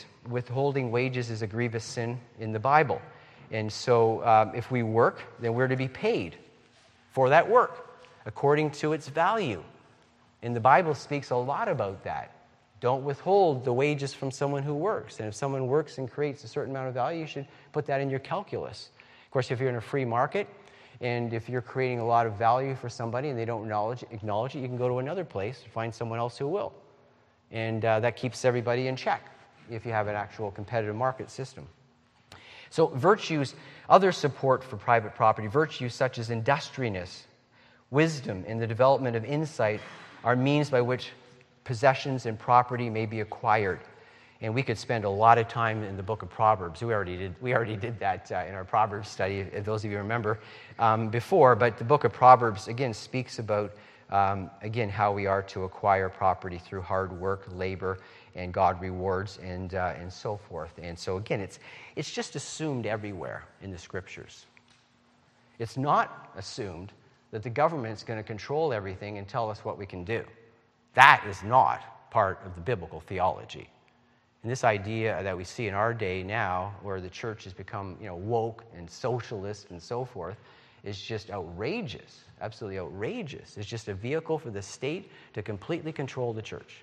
wages is a grievous sin in the Bible. And so, if we work, then we're to be paid for that work according to its value. And the Bible speaks a lot about that. Don't withhold the wages from someone who works. And if someone works and creates a certain amount of value, you should put that in your calculus. Of course, if you're in a free market, and if you're creating a lot of value for somebody and they don't acknowledge it, you can go to another place and find someone else who will. And that keeps everybody in check if you have an actual competitive market system. So virtues, other support for private property, virtues such as industriousness, wisdom, and the development of insight are means by which possessions and property may be acquired. And we could spend a lot of time in the book of Proverbs. We already did that in our Proverbs study, if those of you remember before. But the book of Proverbs, again, speaks about, how we are to acquire property through hard work, labor, and God rewards, and so forth. And so, again, it's just assumed everywhere in the Scriptures. It's not assumed that the government's going to control everything and tell us what we can do. That is not part of the biblical theology. And this idea that we see in our day now, where the church has become, woke and socialist and so forth, is just outrageous, absolutely outrageous. It's just a vehicle for the state to completely control the church.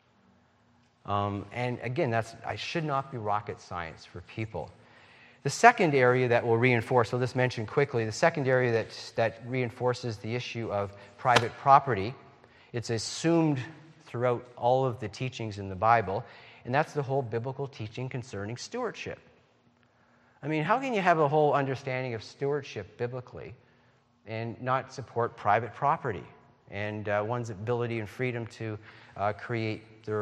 And again, I should not be rocket science for people. The second area that will reinforce, so this mentioned quickly, the second area that reinforces the issue of private property, it's assumed throughout all of the teachings in the Bible, and that's the whole biblical teaching concerning stewardship. I mean, how can you have a whole understanding of stewardship biblically and not support private property and one's ability and freedom to create their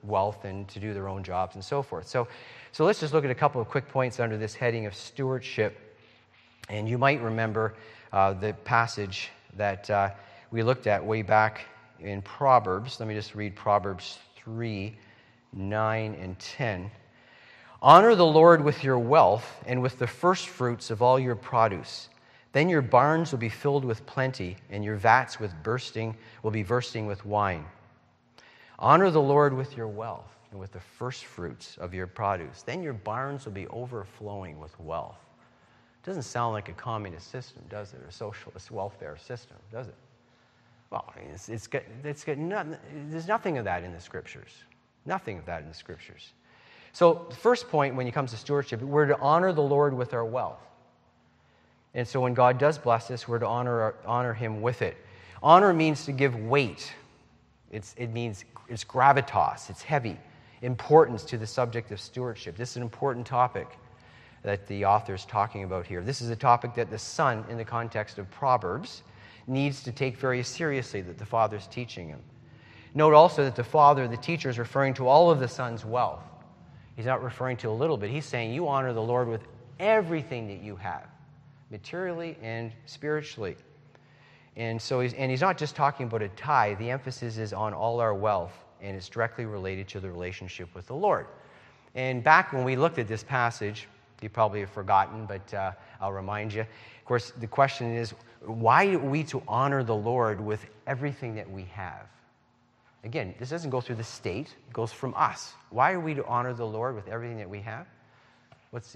wealth and to do their own jobs and so forth. So let's just look at a couple of quick points under this heading of stewardship. And you might remember the passage that we looked at way back in Proverbs. Let me just read Proverbs 3, 9, and 10. Honor the Lord with your wealth and with the first fruits of all your produce. Then your barns will be filled with plenty, and your vats will be bursting with wine. Honor the Lord with your wealth and with the first fruits of your produce. Then your barns will be overflowing with wealth. It doesn't sound like a communist system, does it? Or a socialist welfare system, does it? Well, I mean, there's nothing of that in the Scriptures. Nothing of that in the Scriptures. So the first point when it comes to stewardship, we're to honor the Lord with our wealth. And so when God does bless us, we're to honor Him with it. Honor means to give weight. It means it's gravitas, it's heavy, importance to the subject of stewardship. This is an important topic that the author is talking about here. This is a topic that the son, in the context of Proverbs, needs to take very seriously, that the father's teaching him. Note also that the father, the teacher, is referring to all of the son's wealth. He's not referring to a little bit. He's saying you honor the Lord with everything that you have, materially and spiritually. And so he's not just talking about a tithe. The emphasis is on all our wealth, and it's directly related to the relationship with the Lord. And back when we looked at this passage, you probably have forgotten, but I'll remind you. Of course, the question is, why are we to honor the Lord with everything that we have? Again, this doesn't go through the state, it goes from us. Why are we to honor the Lord with everything that we have? It's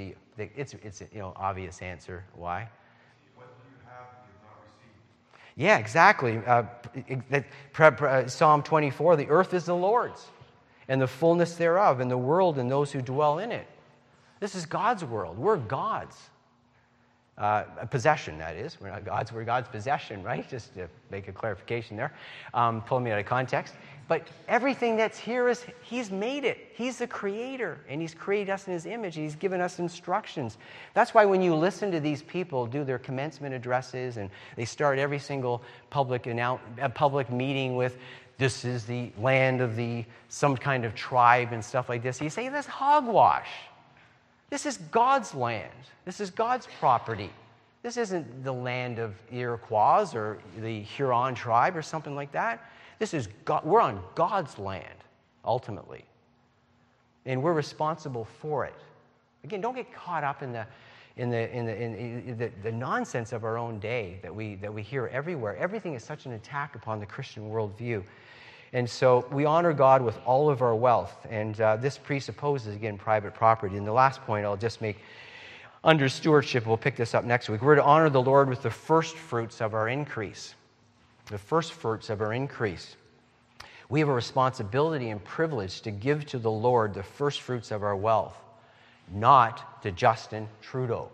obvious answer. Why? What you have, you have not received. Yeah, exactly. Psalm 24, the earth is the Lord's, and the fullness thereof, and the world and those who dwell in it. This is God's world. We're God's. A possession, that is. We're not God's. We're God's possession, right? Just to make a clarification there. Pulling me out of context. But everything that's here He's made it. He's the creator, and He's created us in His image. He's given us instructions. That's why when you listen to these people do their commencement addresses, and they start every single public meeting with, this is the land of some kind of tribe and stuff like this, you say, that's hogwash. This is God's land. This is God's property. This isn't the land of Iroquois or the Huron tribe or something like that. This is God. We're on God's land, ultimately. And we're responsible for it. Again, don't get caught up in the nonsense of our own day that we hear everywhere. Everything is such an attack upon the Christian worldview. And so we honor God with all of our wealth. And this presupposes, again, private property. And the last point I'll just make, under stewardship, we'll pick this up next week. We're to honor the Lord with the first fruits of our increase. The first fruits of our increase. We have a responsibility and privilege to give to the Lord the first fruits of our wealth, not to Justin Trudeau,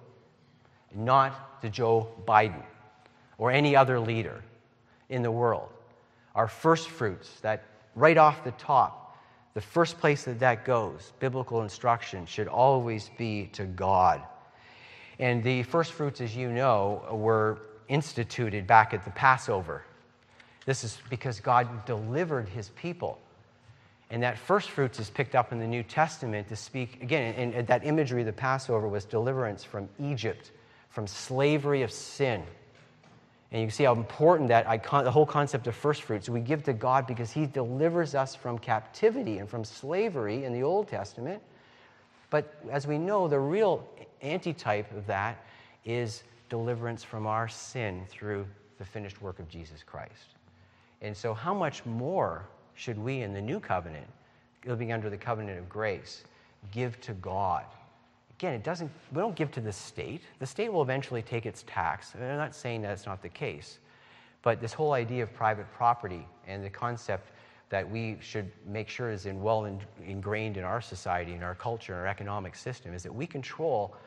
not to Joe Biden, or any other leader in the world. Our first fruits, that right off the top, the first place that goes, biblical instruction, should always be to God. And the first fruits, as you know, were instituted back at the Passover. This is because God delivered His people. And that first fruits is picked up in the New Testament to speak, again, and that imagery of the Passover was deliverance from Egypt, from slavery of sin. And you can see how important the whole concept of first fruits, we give to God because He delivers us from captivity and from slavery in the Old Testament. But as we know, the real antitype of that is deliverance from our sin through the finished work of Jesus Christ. And so how much more should we in the new covenant, living under the covenant of grace, give to God? Again, we don't give to the state. The state will eventually take its tax. And I'm not saying that it's not the case. But this whole idea of private property and the concept that we should make sure is ingrained in our society, in our culture, in our economic system, is that we control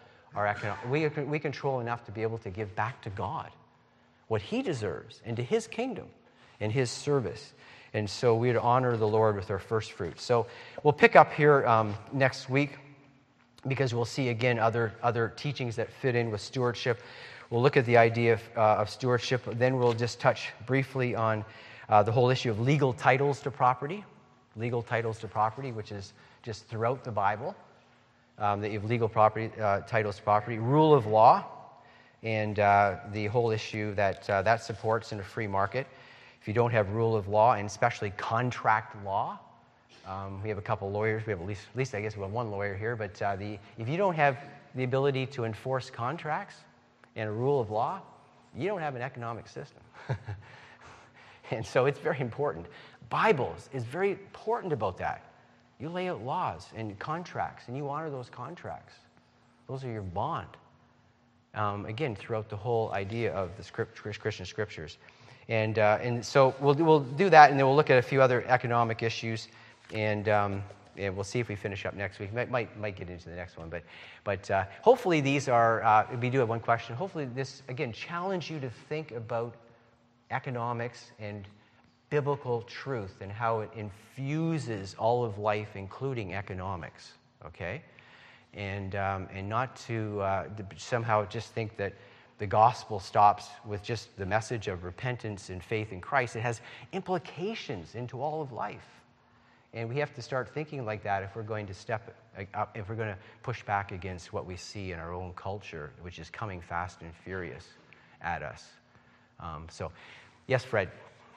we control enough to be able to give back to God what He deserves and to His kingdom and His service. And so we are to honor the Lord with our first fruits. So we'll pick up here next week, because we'll see, again, other teachings that fit in with stewardship. We'll look at the idea of stewardship. Then we'll just touch briefly on the whole issue of legal titles to property. legal titles to property, which is just throughout the Bible, that you have legal property titles to property, rule of law, and the whole issue that supports in a free market. If you don't have rule of law, and especially contract law, we have a couple lawyers. We have at least I guess we have one lawyer here. But if you don't have the ability to enforce contracts and a rule of law, you don't have an economic system. And so it's very important. Bibles is very important about that. You lay out laws and contracts, and you honor those contracts. Those are your bond. Again, throughout the whole idea of the Christian scriptures. And so we'll do that, and then we'll look at a few other economic issues, and we'll see if we finish up next week. Might get into the next one, but hopefully these are. We do have one question. Hopefully this again challenge you to think about economics and biblical truth and how it infuses all of life, including economics. Okay, and not to somehow just think that the gospel stops with just the message of repentance and faith in Christ. It has implications into all of life. And we have to start thinking like that if we're going to step up, if we're going to push back against what we see in our own culture, which is coming fast and furious at us. So, yes, Fred.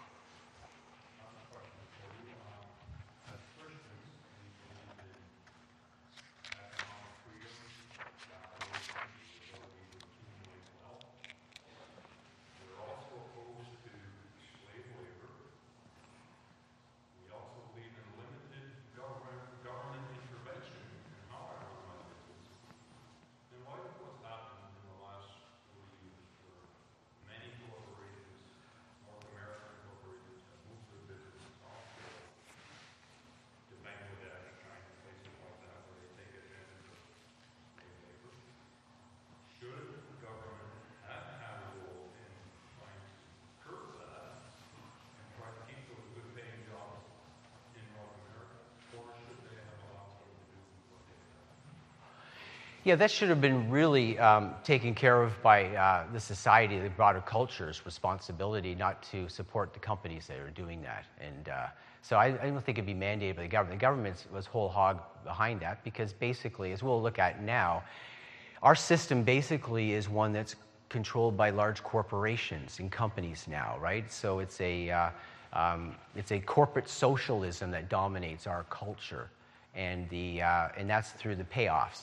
Yeah, that should have been really taken care of by the society, the broader culture's responsibility not to support the companies that are doing that. And so I don't think it'd be mandated by the government. The government was whole hog behind that because basically, as we'll look at now, our system basically is one that's controlled by large corporations and companies now, right? So it's a corporate socialism that dominates our culture, and that's through the payoffs.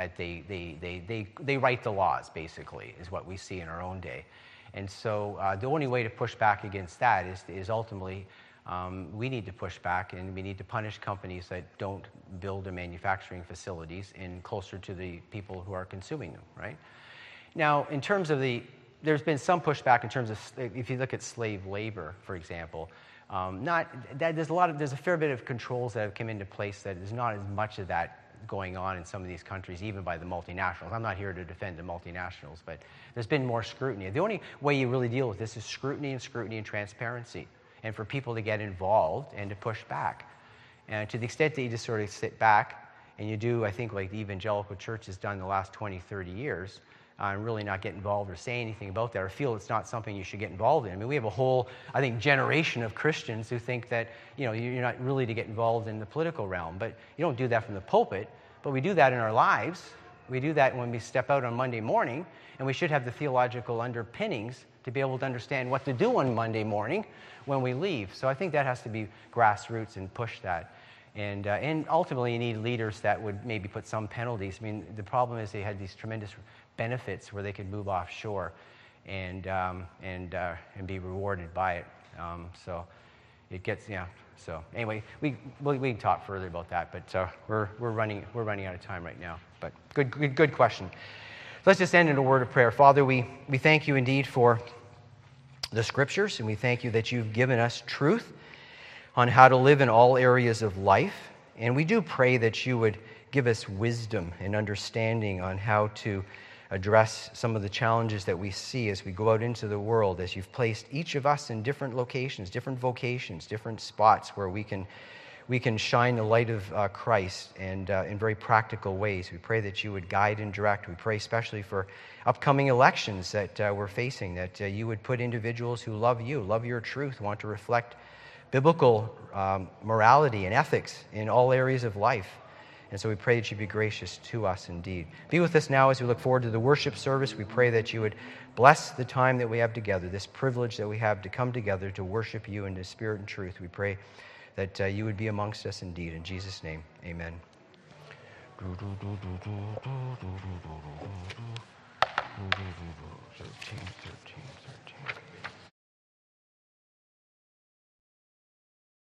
They write the laws, basically, is what we see in our own day. And so the only way to push back against that is ultimately we need to push back, and we need to punish companies that don't build their manufacturing facilities in closer to the people who are consuming them, right? Now, in terms of there's been some pushback in terms of, if you look at slave labor, for example, there's a fair bit of controls that have come into place that there's not as much of that going on in some of these countries, even by the multinationals. I'm not here to defend the multinationals, but there's been more scrutiny. The only way you really deal with this is scrutiny and transparency, and for people to get involved and to push back. And to the extent that you just sort of sit back and you do, I think, like the evangelical church has done in the last 20, 30 years, and really not get involved or say anything about that or feel it's not something you should get involved in. I mean, we have a whole, I think, generation of Christians who think that, you're not really to get involved in the political realm. But you don't do that from the pulpit, but we do that in our lives. We do that when we step out on Monday morning, and we should have the theological underpinnings to be able to understand what to do on Monday morning when we leave. So I think that has to be grassroots and push that. And ultimately, you need leaders that would maybe put some penalties. I mean, the problem is they had these tremendous benefits where they could move offshore and be rewarded by it. So it gets, So anyway, we can talk further about that, but we're running out of time right now. But good question. Let's just end in a word of prayer. Father, we thank you indeed for the Scriptures, and we thank you that you've given us truth on how to live in all areas of life. And we do pray that you would give us wisdom and understanding on how to address some of the challenges that we see as we go out into the world, as you've placed each of us in different locations, different vocations, different spots where we can shine the light of Christ, and in very practical ways. We pray that you would guide and direct. We pray especially for upcoming elections that we're facing, that you would put individuals who love you, love your truth, want to reflect biblical morality and ethics in all areas of life. And so we pray that you be gracious to us indeed. Be with us now as we look forward to the worship service. We pray that you would bless the time that we have together, this privilege that we have to come together to worship you in the spirit and truth. We pray that you would be amongst us indeed. In Jesus' name, amen. 13.